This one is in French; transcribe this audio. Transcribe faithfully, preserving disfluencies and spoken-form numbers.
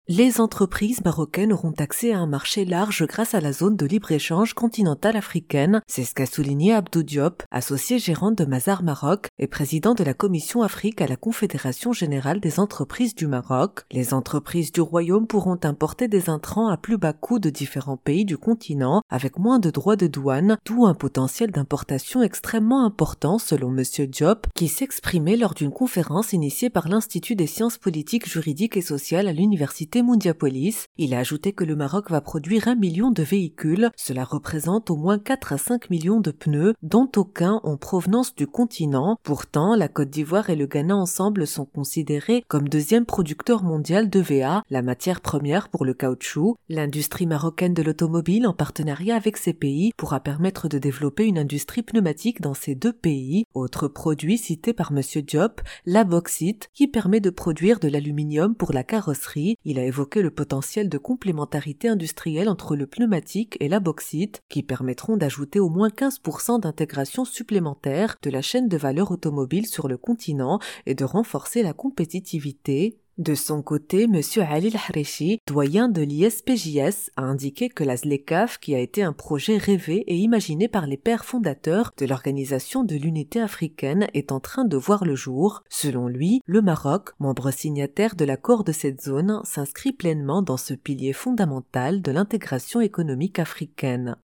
Les entreprises marocaines auront accès à un marché large grâce à la zone de libre-échange continentale africaine, c'est ce qu'a souligné Abdou Diop, associé gérant de Mazars Maroc et président de la Commission Afrique à la Confédération Générale des Entreprises du Maroc. Les entreprises du Royaume pourront importer des intrants à plus bas coût de différents pays du continent, avec moins de droits de douane, d'où un potentiel d'importation extrêmement important selon Monsieur Diop, qui s'exprimait lors d'une conférence initiée par l'Institut des sciences politiques, juridiques et sociales à l'Université Mundiapolis. Il a ajouté que le Maroc va produire un million de véhicules, cela représente au moins quatre à cinq millions de pneus, dont aucun en provenance du continent. Pourtant, la Côte d'Ivoire et le Ghana ensemble sont considérés comme deuxième producteur mondial de V A, la matière première pour le caoutchouc. L'industrie marocaine de l'automobile, en partenariat avec ces pays, pourra permettre de développer une industrie pneumatique dans ces deux pays. Autre produit cité par Monsieur Diop, la bauxite, qui permet de produire de l'aluminium pour la carrosserie. Il a évoqué le potentiel de complémentarité industrielle entre le pneumatique et la bauxite, qui permettront d'ajouter au moins quinze pour cent d'intégration supplémentaire de la chaîne de valeur automobile sur le continent et de renforcer la compétitivité. De son côté, Monsieur Ali Harichi, doyen de l'I S P J S, a indiqué que la ZLECAf, qui a été un projet rêvé et imaginé par les pères fondateurs de l'Organisation de l'Unité africaine, est en train de voir le jour. Selon lui, le Maroc, membre signataire de l'accord de cette zone, s'inscrit pleinement dans ce pilier fondamental de l'intégration économique africaine.